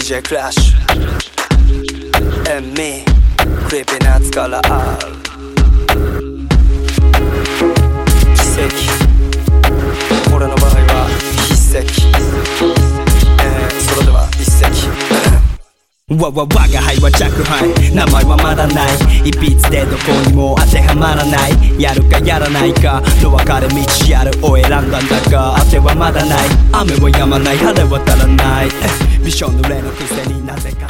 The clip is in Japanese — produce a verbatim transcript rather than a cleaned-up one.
ジェー クラッシュ and me クリーピーナッツから R 奇跡俺の場合は筆跡、えー、それでは一席わわ我が輩は若輩名前はまだない一筆でどこにも当てはまらないやるかやらないかの分かれ道やるを選んだんだが当てはまだない雨は止まない晴れは足らないビション濡れのくせになぜか